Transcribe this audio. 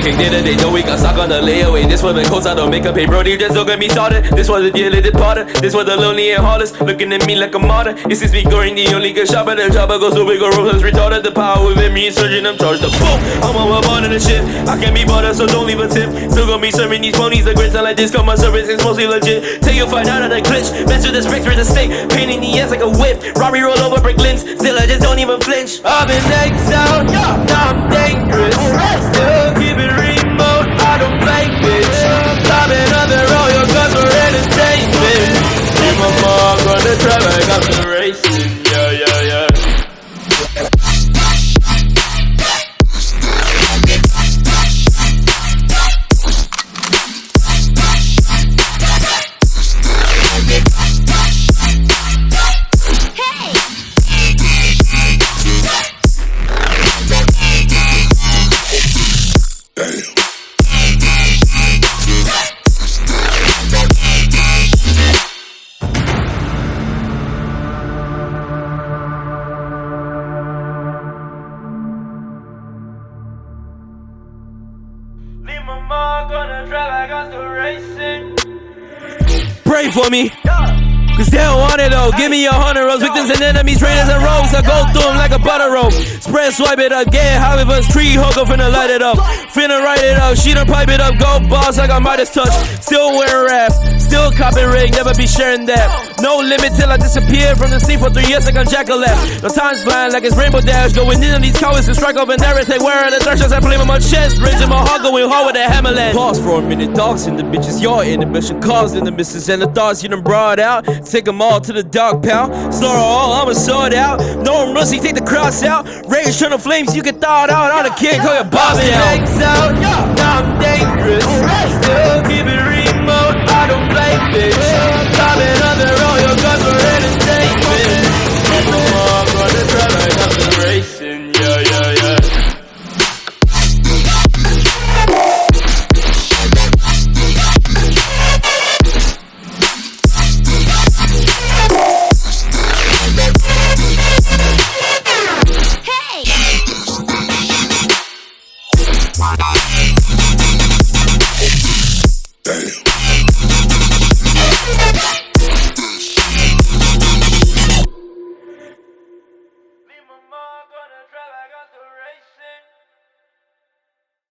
King did it, they know we got stuck on the layaway. This was the coast, I don't make a pay, bro. You just don't get me started. This was the dearly departed. This was the lonely and hardest. Looking at me like a martyr. It seems me going the only good shot, but the chopper goes so big, go ruthless, retarded. The power within me is surging, I'm charged up. Boom! I'm on my bond and shit. I can't be bothered, so don't leave a tip. Still gonna be serving these ponies, the grits like this. Cause my service is mostly legit. Take your fight out of the glitch. Mess with the spectre, the snake. Pain in the ass like a whip. Robbie roll over brick lens. Still I just don't even flinch. I've been exiled, now I'm dangerous. Still keep it remote, I don't play bitch. I've been under all your guns for entertainment. In my mom on the track like I'm still racing. Yeah, yeah, yeah. Leave my mark on the track like I'm still racing. Pray for me, cause they don't want it though. Give me 100 rolls, victims and enemies, traitors and rogues. I go through them like a butter rope. Spread, swipe it up, get Hollywood's tree, hook up, finna light it up. Finna write it up, she done pipe it up. Go boss like I Midas touch. Still wearing rap, still copping rig, never be sharing that. No limit till I disappear from the scene for 3 years like I'm Jack-O-Lap. No time's flying like it's Rainbow Dash. Going in on these cowards and strike off and narrate. Take where are the thresholds I play with my chest. Raising my heart, going hard with a hammerland. Pause for a minute, dogs in the bitches. Your inhibition caused in the misses and the thoughts you done brought out. Take them all to the dog pound. Slaughter all, I'ma sort out. No I'm rusty, take the cross out. Rage turn the flames, you get thawed out. I'm the king, call your boss down. Out, now I'm dangerous. Still keep it remote, I don't play bitch. I've been under all your guns for entertainment. I'm no more gonna try like I'm still racing. Yeah, yeah, yeah. Damn.